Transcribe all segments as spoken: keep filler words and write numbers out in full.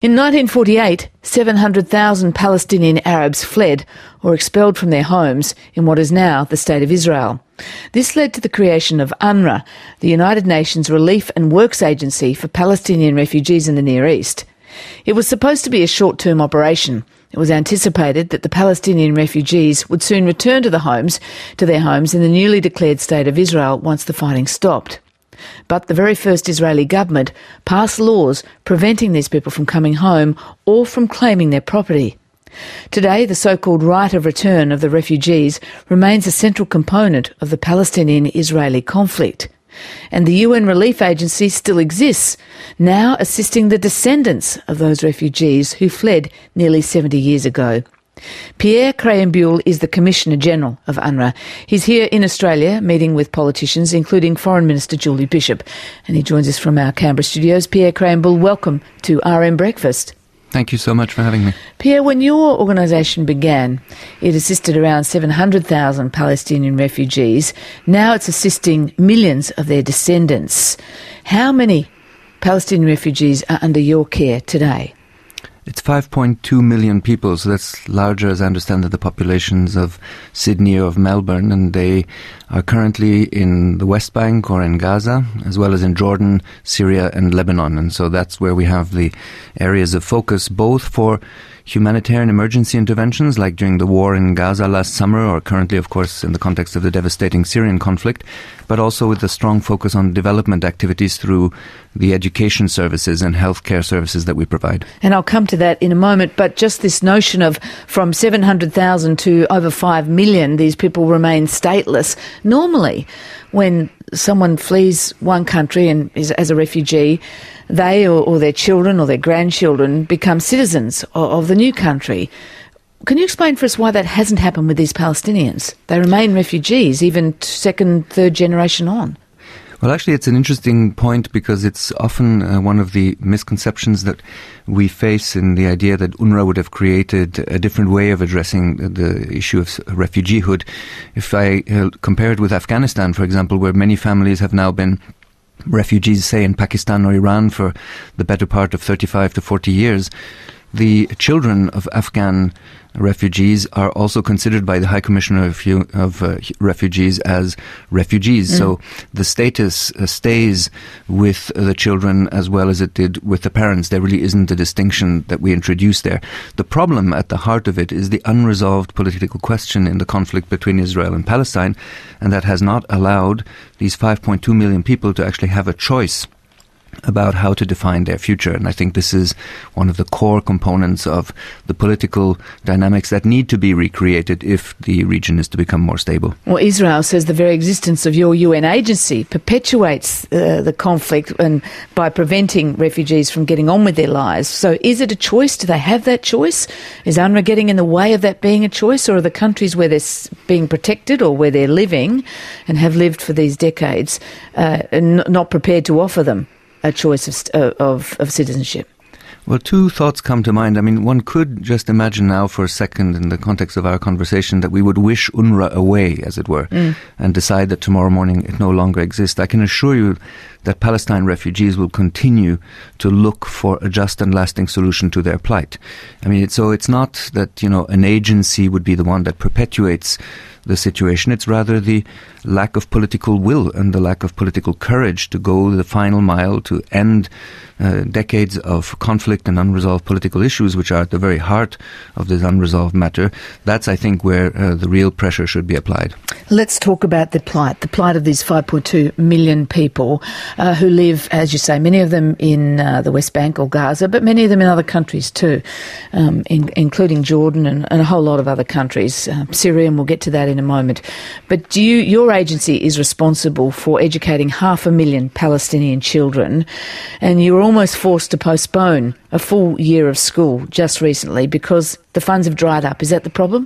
In nineteen forty-eight, seven hundred thousand Palestinian Arabs fled or expelled from their homes in what is now the State of Israel. This led to the creation of UNRWA, the United Nations Relief and Works Agency for Palestinian refugees in the Near East. It was supposed to be a short-term operation. It was anticipated that the Palestinian refugees would soon return to the homes, to their homes in the newly declared State of Israel once the fighting stopped. But the very first Israeli government passed laws preventing these people from coming home or from claiming their property. Today, the so-called right of return of the refugees remains a central component of the Palestinian-Israeli conflict. And the U N Relief Agency still exists, now assisting the descendants of those refugees who fled nearly seventy years ago. Pierre Krahenbuhl is the Commissioner-General of UNRWA. He's here in Australia meeting with politicians, including Foreign Minister Julie Bishop. And he joins us from our Canberra studios. Pierre Krahenbuhl, welcome to R M Breakfast. Thank you so much for having me. Pierre, when your organisation began, it assisted around seven hundred thousand Palestinian refugees. Now it's assisting millions of their descendants. How many Palestinian refugees are under your care today? It's five point two million people, so that's larger, as I understand, than the populations of Sydney or of Melbourne, and they are currently in the West Bank or in Gaza, as well as in Jordan, Syria and Lebanon. And so that's where we have the areas of focus, both for humanitarian emergency interventions, like during the war in Gaza last summer, or currently, of course, in the context of the devastating Syrian conflict, but also with a strong focus on development activities through the education services and healthcare services that we provide. And I'll come to that in a moment, but just this notion of from seven hundred thousand to over five million, these people remain stateless. Normally, when someone flees one country and is as a refugee, they or, or their children or their grandchildren become citizens of, of the new country. Can you explain for us why that hasn't happened with these Palestinians? They remain refugees, even second, third generation on. Well, actually, it's an interesting point because it's often uh, one of the misconceptions that we face in the idea that UNRWA would have created a different way of addressing the, the issue of refugeehood. If I uh, compare it with Afghanistan, for example, where many families have now been refugees, say, in Pakistan or Iran for the better part of thirty-five to forty years, the children of Afghan refugees are also considered by the High Commissioner of, of uh, Refugees as refugees. Mm. So the status uh, stays with the children as well as it did with the parents. There really isn't a distinction that we introduced there. The problem at the heart of it is the unresolved political question in the conflict between Israel and Palestine, and that has not allowed these five point two million people to actually have a choice about how to define their future. And I think this is one of the core components of the political dynamics that need to be recreated if the region is to become more stable. Well, Israel says the very existence of your U N agency perpetuates uh, the conflict and by preventing refugees from getting on with their lives. So is it a choice? Do they have that choice? Is UNRWA getting in the way of that being a choice, or are the countries where they're being protected or where they're living and have lived for these decades uh, n- not prepared to offer them a choice of, of of citizenship? Well, two thoughts come to mind. I mean, one could just imagine now for a second in the context of our conversation that we would wish UNRWA away, as it were, mm. and decide that tomorrow morning it no longer exists. I can assure you that Palestine refugees will continue to look for a just and lasting solution to their plight. I mean, it's, so it's not that, you know, an agency would be the one that perpetuates the situation. It's rather the lack of political will and the lack of political courage to go the final mile to end uh, decades of conflict and unresolved political issues, which are at the very heart of this unresolved matter. That's, I think, where uh, the real pressure should be applied. Let's talk about the plight, the plight of these five point two million people uh, who live, as you say, many of them in uh, the West Bank or Gaza, but many of them in other countries too, um, in, including Jordan and, and a whole lot of other countries, uh, Syria, and we'll get to that in a moment. But do you, your agency is responsible for educating half a million Palestinian children, and you were almost forced to postpone a full year of school just recently because the funds have dried up. Is that the problem?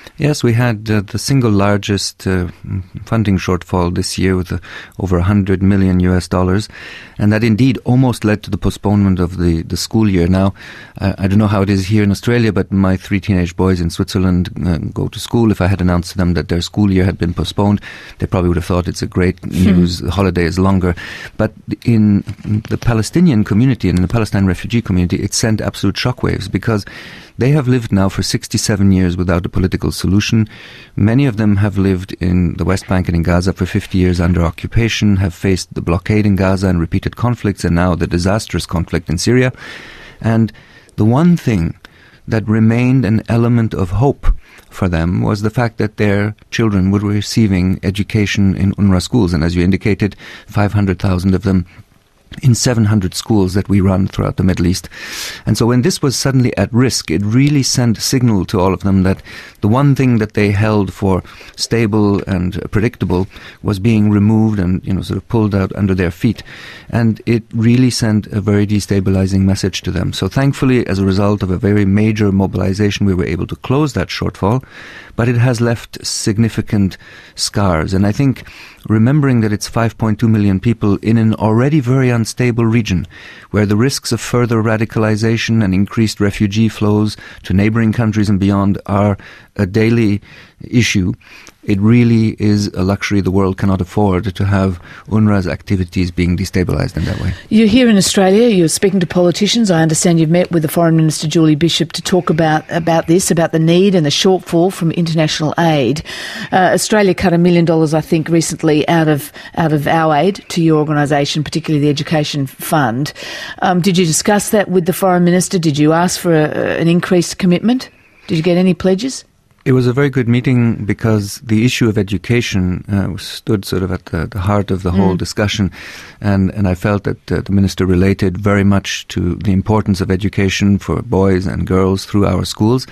Yes, we had uh, the single largest uh, funding shortfall this year with uh, over one hundred million U S dollars, and that indeed almost led to the postponement of the, the school year. Now, uh, I don't know how it is here in Australia, but my three teenage boys in Switzerland uh, go to school. If I had announced to them that their school year had been postponed, they probably would have thought it's a great news, the holiday is longer. But in the Palestinian community, in the Palestine refugee community, it sent absolute shockwaves because they have lived now for sixty-seven years without a political solution. Many of them have lived in the West Bank and in Gaza for fifty years under occupation, have faced the blockade in Gaza and repeated conflicts, and now the disastrous conflict in Syria. And the one thing that remained an element of hope for them was the fact that their children were receiving education in UNRWA schools. And as you indicated, five hundred thousand of them in seven hundred schools that we run throughout the Middle East. And so when this was suddenly at risk, it really sent a signal to all of them that the one thing that they held for stable and predictable was being removed and, you know, sort of pulled out under their feet. And it really sent a very destabilizing message to them. So thankfully, as a result of a very major mobilization, we were able to close that shortfall, but it has left significant scars. And I think remembering that it's five point two million people in an already very unstable region where the risks of further radicalization and increased refugee flows to neighboring countries and beyond are a daily issue, it really is a luxury the world cannot afford to have UNRWA's activities being destabilized in that way. You're here in Australia, you're speaking to politicians. I understand you've met with the Foreign Minister Julie Bishop to talk about, about this, about the need and the shortfall from international aid. Uh, Australia cut a million dollars, I think, recently out of out of our aid to your organisation, particularly the Education Fund. Um, did you discuss that with the Foreign Minister? Did you ask for a, an increased commitment? Did you get any pledges? It was a very good meeting because the issue of education uh, stood sort of at the, the heart of the mm. whole discussion, and, and I felt that uh, the Minister related very much to the importance of education for boys and girls through our schools.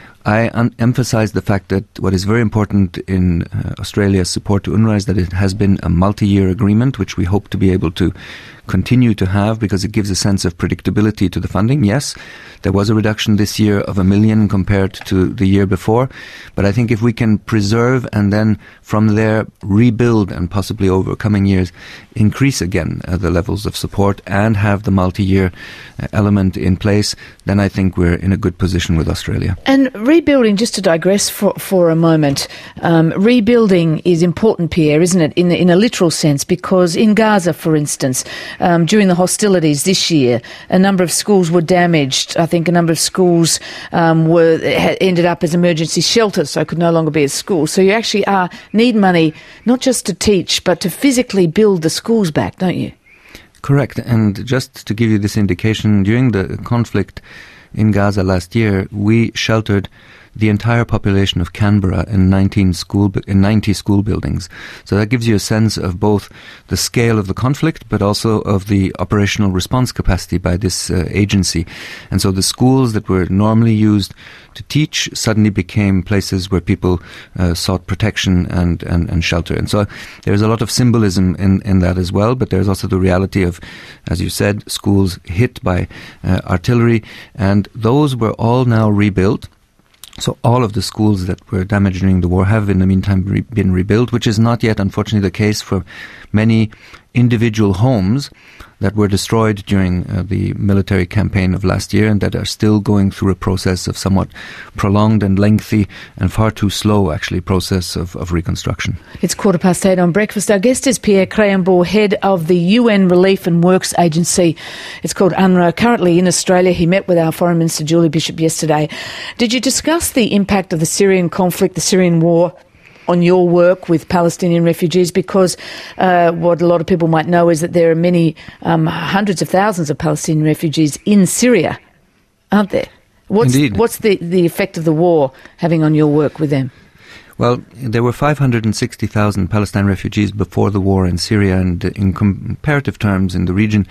I un- emphasized the fact that what is very important in uh, Australia's support to UNRWA is that it has been a multi-year agreement, which we hope to be able to continue to have because it gives a sense of predictability to the funding. Yes, there was a reduction this year of a million compared to the year before, but I think if we can preserve and then from there rebuild and possibly over coming years increase again uh, the levels of support and have the multi-year uh, element in place, then I think we're in a good position with Australia. And rebuilding, just to digress for, for a moment, um, rebuilding is important, Pierre, isn't it, in, in a literal sense, because in Gaza, for instance, Um, during the hostilities this year, a number of schools were damaged. I think a number of schools um, were had ended up as emergency shelters, so could no longer be a school. So you actually are need money not just to teach, but to physically build the schools back, don't you? Correct. And just to give you this indication, during the conflict in Gaza last year, we sheltered the entire population of Canberra in nineteen school in ninety school buildings. So that gives you a sense of both the scale of the conflict, but also of the operational response capacity by this uh, agency. And so the schools that were normally used to teach suddenly became places where people uh, sought protection and, and, and shelter. And so there's a lot of symbolism in, in that as well, but there's also the reality of, as you said, schools hit by uh, artillery, and those were all now rebuilt. So all of the schools that were damaged during the war have in the meantime re- been rebuilt, which is not yet, unfortunately, the case for many individual homes that were destroyed during uh, the military campaign of last year and that are still going through a process of somewhat prolonged and lengthy and far too slow, actually, process of, of reconstruction. It's quarter past eight on Breakfast. Our guest is Pierre Krahenbuhl, head of the U N Relief and Works Agency. It's called UNRWA. Currently in Australia, he met with our Foreign Minister Julie Bishop yesterday. Did you discuss the impact of the Syrian conflict, the Syrian war, on your work with Palestinian refugees? Because uh, what a lot of people might know is that there are many um, hundreds of thousands of Palestinian refugees in Syria, aren't there? What's, Indeed. What's the, the effect of the war having on your work with them? Well, there were five hundred sixty thousand Palestine refugees before the war in Syria, and in comparative terms in the region,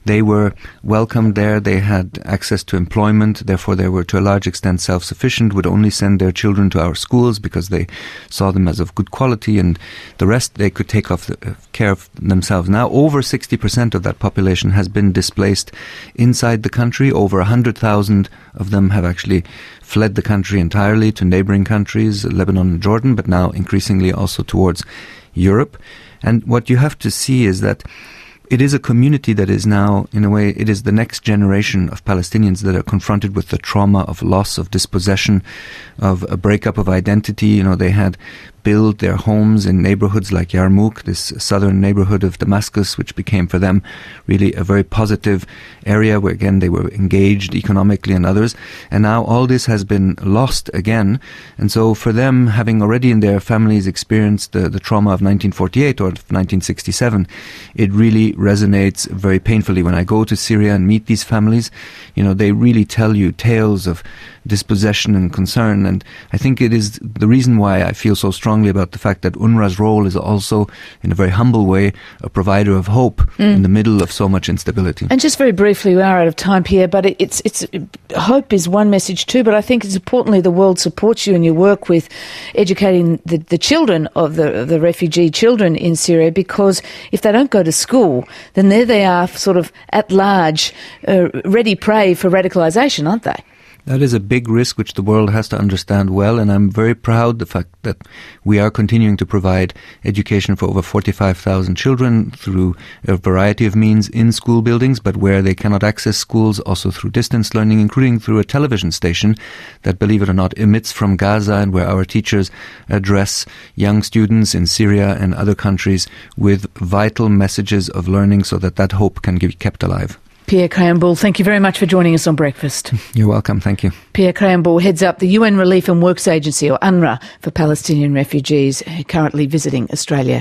They were welcomed there. They had access to employment. Therefore, they were to a large extent self-sufficient, would only send their children to our schools because they saw them as of good quality, and the rest they could take off the, uh, care of themselves. Now, over sixty percent of that population has been displaced inside the country. Over one hundred thousand of them have actually fled the country entirely to neighboring countries, Lebanon and Jordan, but now increasingly also towards Europe. And what you have to see is that it is a community that is now, in a way, it is the next generation of Palestinians that are confronted with the trauma of loss, of dispossession, of a breakup of identity. You know, they had built their homes in neighborhoods like Yarmouk, this southern neighborhood of Damascus, which became for them really a very positive area where, again, they were engaged economically and others. And now all this has been lost again. And so for them, having already in their families experienced the, the trauma of nineteen forty-eight or of nineteen sixty-seven, it really resonates very painfully. When I go to Syria and meet these families, you know, they really tell you tales of dispossession and concern. And I think it is the reason why I feel so strongly about the fact that UNRWA's role is also, in a very humble way, a provider of hope mm. in the middle of so much instability. And just very briefly, we are out of time, Pierre, but it, it's, it's hope is one message too, but I think it's importantly the world supports you in your work with educating the, the children of the, the refugee children in Syria, because if they don't go to school, then there they are sort of at large, uh, ready prey for radicalisation, aren't they? That is a big risk which the world has to understand well, and I'm very proud the fact that we are continuing to provide education for over forty-five thousand children through a variety of means in school buildings, but where they cannot access schools, also through distance learning, including through a television station that, believe it or not, emits from Gaza, and where our teachers address young students in Syria and other countries with vital messages of learning so that that hope can be kept alive. Pierre Krahenbuhl, thank you very much for joining us on Breakfast. You're welcome, thank you. Pierre Krahenbuhl heads up the U N Relief and Works Agency, or UNRWA, for Palestinian refugees currently visiting Australia.